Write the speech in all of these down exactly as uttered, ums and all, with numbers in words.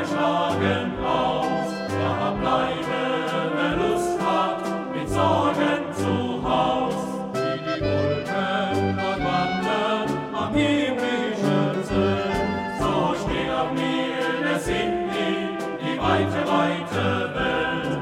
schlagen aus, da bleibe, wer Lust hat, mit Sorgen zu Haus. Wie die Wolken dort wandern am himmlischen See, so steht auch mir der Sinn in die weite, weite Welt.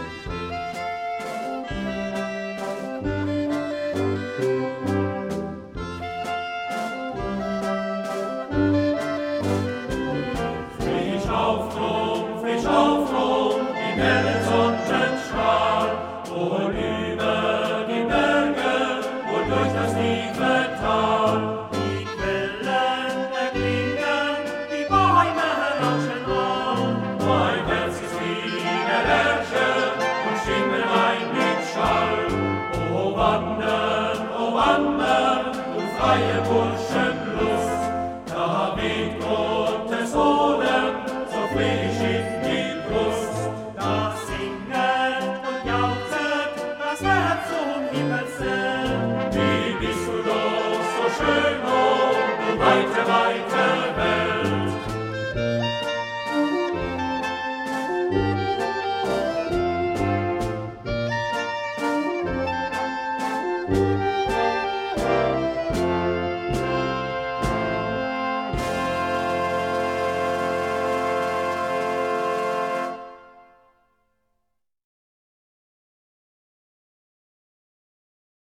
Frisch auf drum, frisch auf drum, im hellen Sonnenstrahl, wohl über die Berge, wohl durch das tiefe Tal. Die Quellen erklingen, die Bäume rauschen an, mein Herz ist wie der Lerche und stimmen ein mit Schall. O wandern, o wandern, du freie Burschenlust, da weht